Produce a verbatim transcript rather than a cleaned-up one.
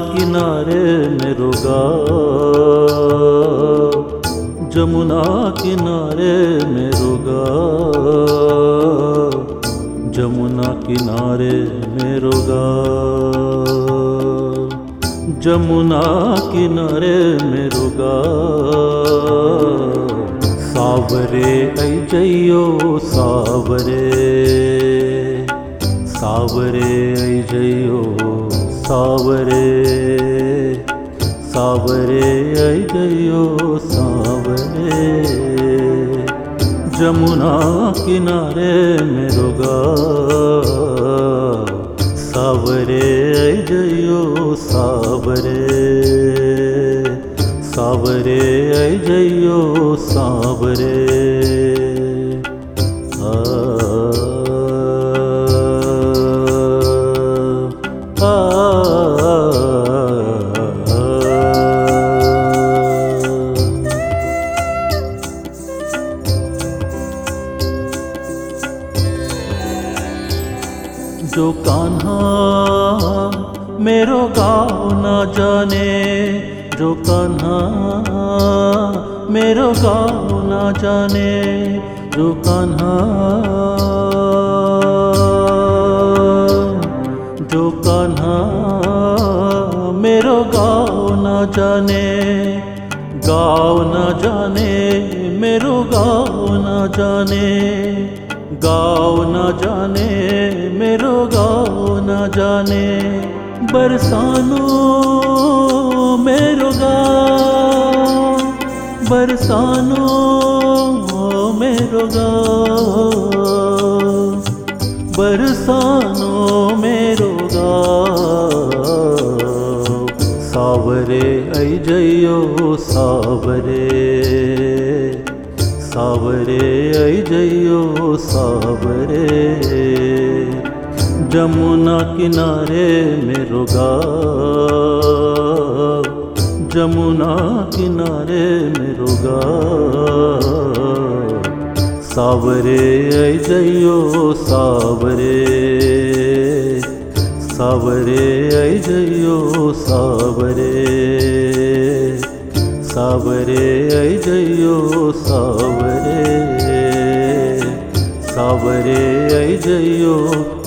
किनारे मेरो गाँव, जमुना किनारे मेरो गाँव, जमुना किनारे मेरो गाँव, जमुना किनारे मेरो गाँव। सावरे ऐ जइयो सावरे, सावरे ऐ जइयो सावरे, सावरे ऐ जइयो सावरे। जमुना किनारे मेरो गाँव, सावरे ऐ जइयो सावरे, सावरे ऐ जइयो सावरे। आ जो कान्हा मेरो गाँव न जाने, जो कान्हा मेरो गाँव न जाने, जो कान्हा, जो कान्हा मेरो गाँव न जाने, गाँव न जाने मेरो गाँव न जाने, गाँव न जाने मेरो गाँव न जाने। बरसानो मेरो गाँव, बरसानो मेरो गाँव, बरसानो मेरो गाँव। सावरे ऐ जइयो सावरे, सावरे ऐ जइयो सावरे। जमुना किनारे मेरो गाँव, जमुना किनारे मेरो गाँव। सावरे ऐ जइयो सावरे, सावरे ऐ जइयो सावरे, सावरे ऐ जइयो सावरे, सावरे ऐ जइयो